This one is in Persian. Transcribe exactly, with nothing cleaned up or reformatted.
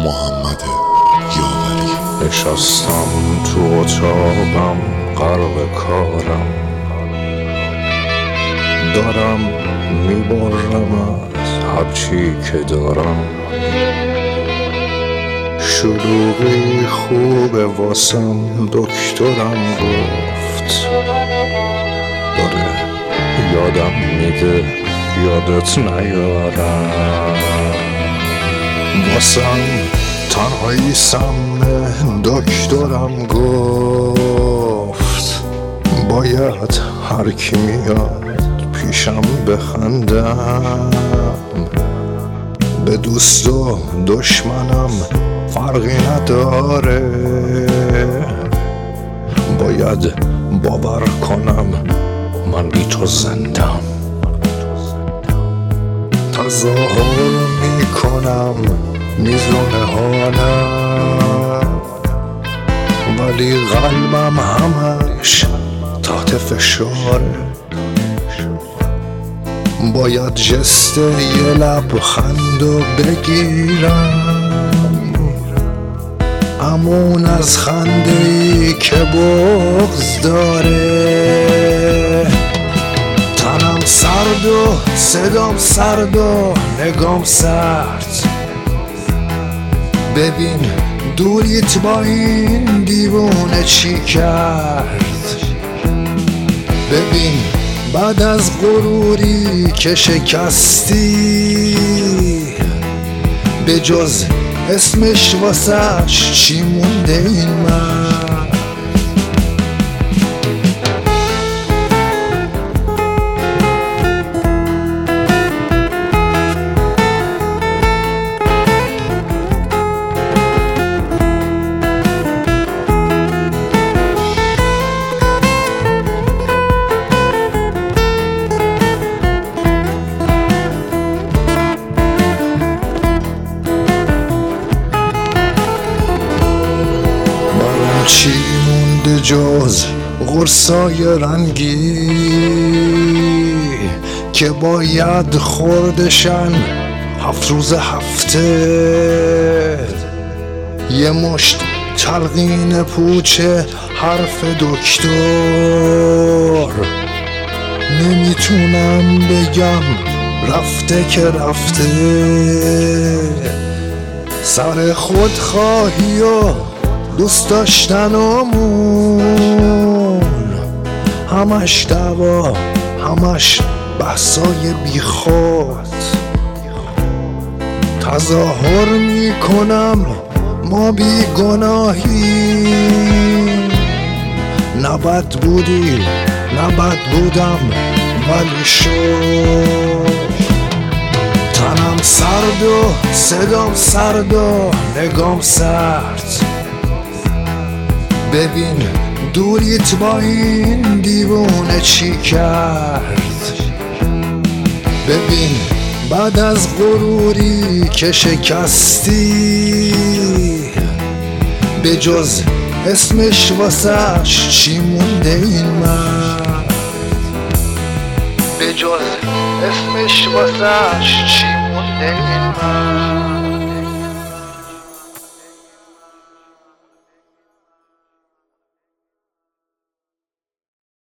محمد یاوری. نشستم تو اتاقم غرق کارم، دارم میبرم از هرچی که دارم. شلوغی خوبه واسم، دکترم گفت داره یادم میده یادت نیارم. واسم تنهایی سمه، دکترم گفت باید هر کی میاد پیشم بخندم. به دوست و دشمنم فرقی نداره، باید باور کنم من بی تو زندم. تظاهر میکنم میزونه حالم، ولی قلبم همش تحت فشاره. باید جست یه لبخندو بگیرم، امون از خنده‌ای که بغض داره. تنم سرد و صدام سرد و نگام سرد، ببین دوریت با این دیوونه چی کرد. ببین بعد از غروری که شکستی، به جز اسمش واسش چی مونده این من؟ چی مونده جز قرصای رنگی که باید خوردشن هفت روز هفته؟ یه مشت تلقین پوچه حرف دکتر، نمیتونم بگم رفته که رفته. سر خودخواهی و دوست داشتنمون همش دعوا، همش بحثای بی خود. تظاهر میکنم ما بی گناهیم، نه بد بودی نه بد بودم ولی شد. تنم سرد و صدام سرد و نگام سرد، ببین دوریت با این دیوونه چی کرد. ببین بعد از غروری که شکستی، به جز اسمش واسش چی مونده این من؟ به جز اسمش واسش چی مونده این من؟